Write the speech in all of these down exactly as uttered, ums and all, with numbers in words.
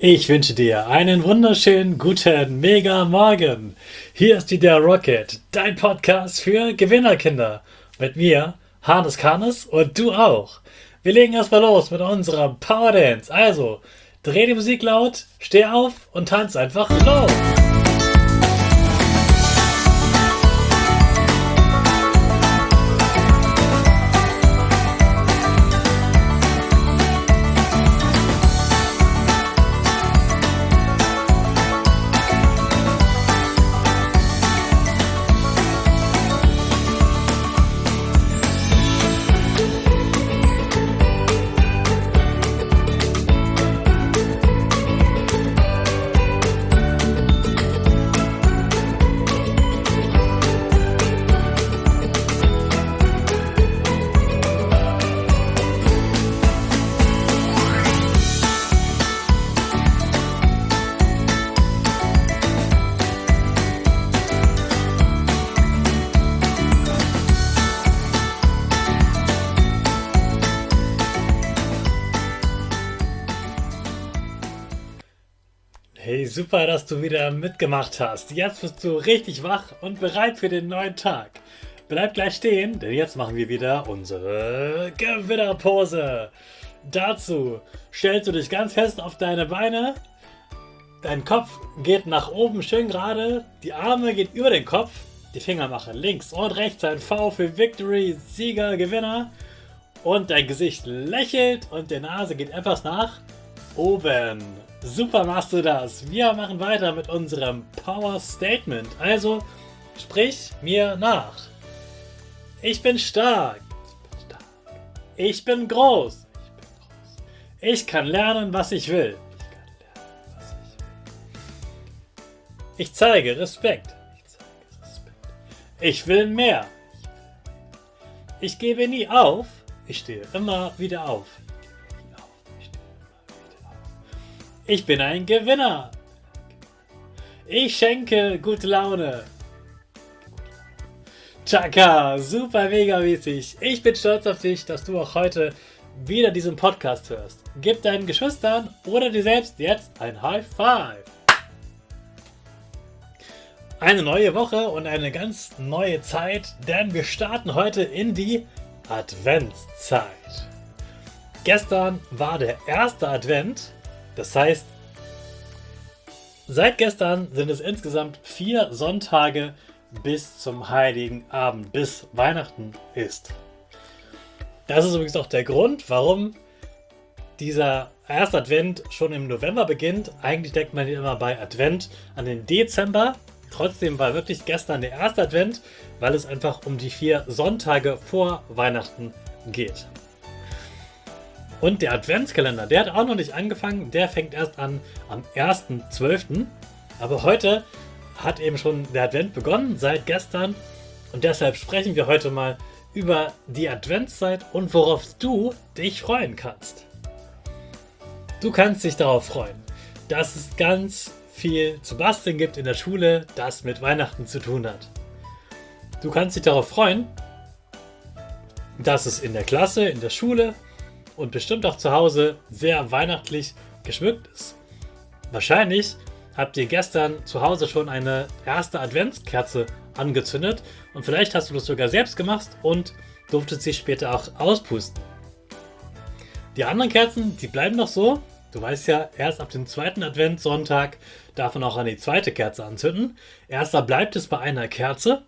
Ich wünsche dir einen wunderschönen guten Mega Morgen. Hier ist wieder Rocket, dein Podcast für Gewinnerkinder. Mit mir, Hannes Karnes und du auch. Wir legen erstmal los mit unserem Power Dance. Also, dreh die Musik laut, steh auf und tanz einfach los. Hey, super, dass du wieder mitgemacht hast. Jetzt bist du richtig wach und bereit für den neuen Tag. Bleib gleich stehen, denn jetzt machen wir wieder unsere Gewinnerpose. Dazu stellst du dich ganz fest auf deine Beine. Dein Kopf geht nach oben schön gerade. Die Arme gehen über den Kopf. Die Finger machen links und rechts ein V für Victory, Sieger, Gewinner. Und dein Gesicht lächelt und die Nase geht etwas nach oben. Super machst du das. Wir machen weiter mit unserem Power Statement. Also sprich mir nach. Ich bin stark. Ich bin stark. Ich bin groß. Ich bin groß. Ich kann lernen, was ich will. Ich kann lernen, was ich will. Ich zeige Respekt. Ich zeige Respekt. Ich will mehr. Ich gebe nie auf. Ich stehe immer wieder auf. Ich bin ein Gewinner. Ich schenke gute Laune. Chaka, super mega mäßig. Ich bin stolz auf dich, dass du auch heute wieder diesen Podcast hörst. Gib deinen Geschwistern oder dir selbst jetzt ein High Five. Eine neue Woche und eine ganz neue Zeit, denn wir starten heute in die Adventszeit. Gestern war der erste Advent. Das heißt, seit gestern sind es insgesamt vier Sonntage bis zum Heiligen Abend, bis Weihnachten ist. Das ist übrigens auch der Grund, warum dieser erste Advent schon im November beginnt. Eigentlich denkt man immer bei Advent an den Dezember. Trotzdem war wirklich gestern der erste Advent, weil es einfach um die vier Sonntage vor Weihnachten geht. Und der Adventskalender, der hat auch noch nicht angefangen, der fängt erst an am ersten zwölften Aber heute hat eben schon der Advent begonnen, seit gestern. Und deshalb sprechen wir heute mal über die Adventszeit und worauf du dich freuen kannst. Du kannst dich darauf freuen, dass es ganz viel zu basteln gibt in der Schule, das mit Weihnachten zu tun hat. Du kannst dich darauf freuen, dass es in der Klasse, in der Schule und bestimmt auch zu Hause sehr weihnachtlich geschmückt ist. Wahrscheinlich habt ihr gestern zu Hause schon eine erste Adventskerze angezündet und vielleicht hast du das sogar selbst gemacht und durftest sie später auch auspusten. Die anderen Kerzen, die bleiben noch so. Du weißt ja, erst ab dem zweiten Adventssonntag darf man auch eine zweite Kerze anzünden. Erster bleibt es bei einer Kerze.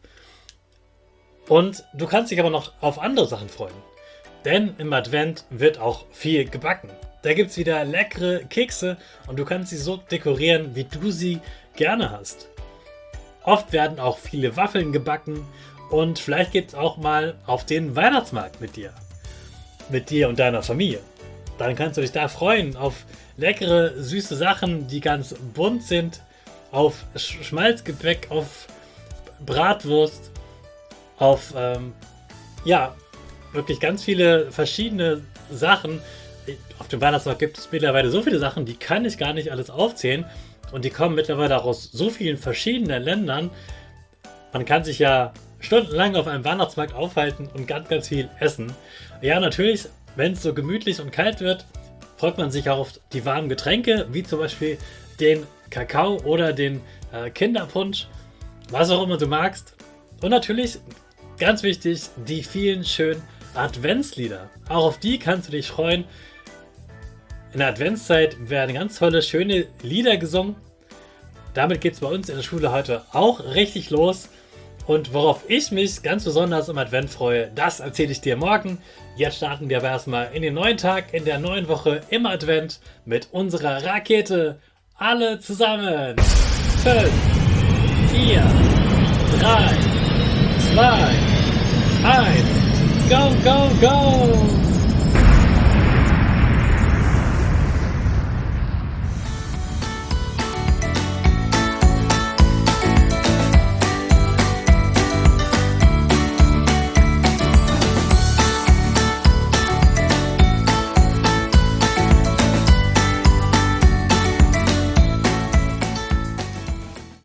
Und du kannst dich aber noch auf andere Sachen freuen. Denn im Advent wird auch viel gebacken. Da gibt es wieder leckere Kekse und du kannst sie so dekorieren, wie du sie gerne hast. Oft werden auch viele Waffeln gebacken und vielleicht geht es auch mal auf den Weihnachtsmarkt mit dir. Mit dir und deiner Familie. Dann kannst du dich da freuen auf leckere, süße Sachen, die ganz bunt sind. Auf Schmalzgebäck, auf Bratwurst, auf, ähm, ja, wirklich ganz viele verschiedene Sachen. Auf dem Weihnachtsmarkt gibt es mittlerweile so viele Sachen, die kann ich gar nicht alles aufzählen. Und die kommen mittlerweile auch aus so vielen verschiedenen Ländern. Man kann sich ja stundenlang auf einem Weihnachtsmarkt aufhalten und ganz, ganz viel essen. Ja, natürlich, wenn es so gemütlich und kalt wird, freut man sich auch auf die warmen Getränke, wie zum Beispiel den Kakao oder den äh, Kinderpunsch, was auch immer du magst. Und natürlich, ganz wichtig, die vielen schönen Adventslieder. Auch auf die kannst du dich freuen. In der Adventszeit werden ganz tolle, schöne Lieder gesungen. Damit geht es bei uns in der Schule heute auch richtig los. Und worauf ich mich ganz besonders im Advent freue, das erzähle ich dir morgen. Jetzt starten wir aber erstmal in den neuen Tag, in der neuen Woche im Advent mit unserer Rakete. Alle zusammen. fünf, vier, drei, zwei, eins. Go, go, go!